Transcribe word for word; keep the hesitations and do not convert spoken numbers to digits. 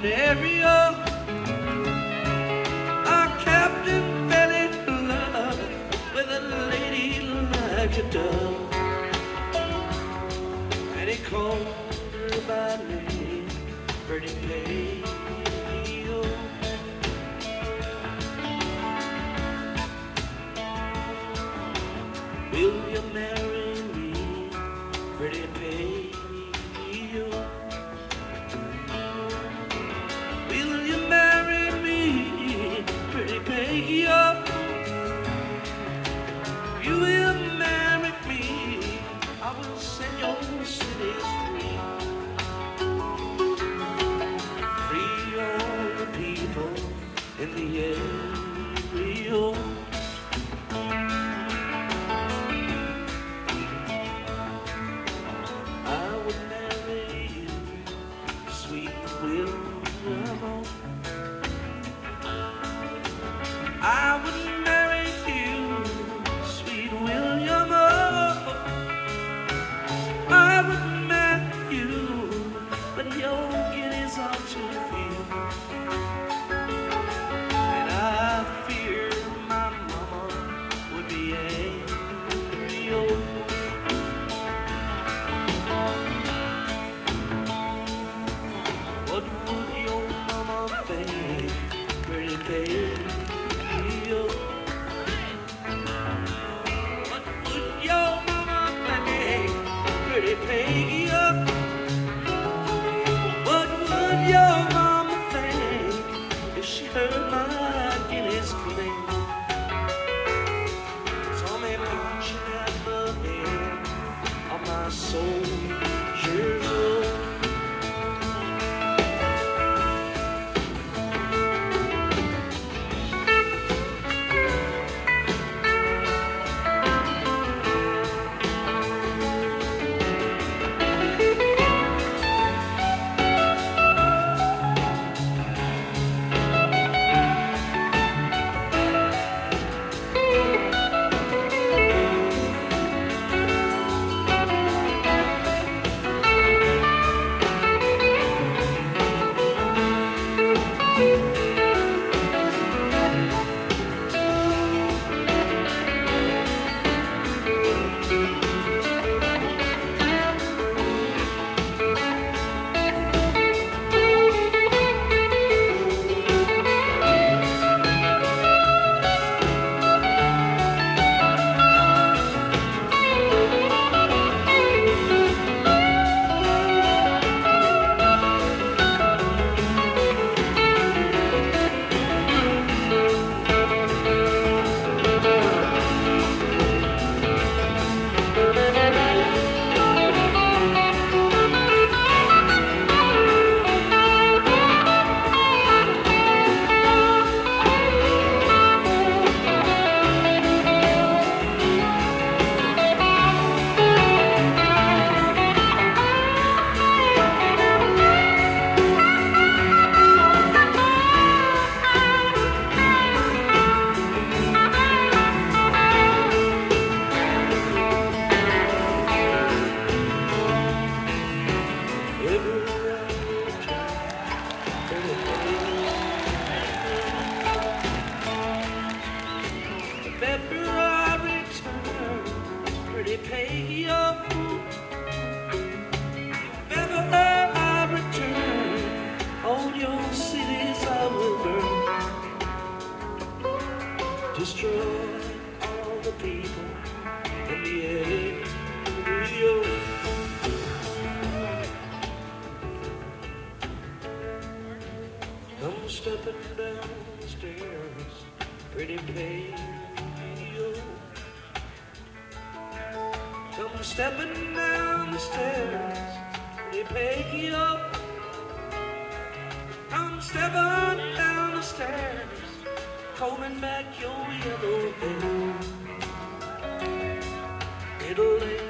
scenario. Our captain fell in love with a lady like a dove, and he called her by name, Pretty Pale. Will you marry me, Pretty Pale? Will you marry me, Pretty Pale? You will marry me, I will set your cities free. Free all the people in the area. I would marry you, sweet William. Oh, I would marry you, but your guineas are too few, and I fear my mama would be angry. Oh, what would your mama think, Pretty Pale? Pretty Pale, what would your mama think if she heard my guineas cling? Saw me marching at the head of my soldier's roll. Pretty Pale, if ever I return, all your cities I will burn, destroy all the people in the area. Come stepping down the stairs, Pretty Pale. Come stepping down the stairs, Pretty Pale. Come stepping down the stairs, combing back your yellow hair. It'll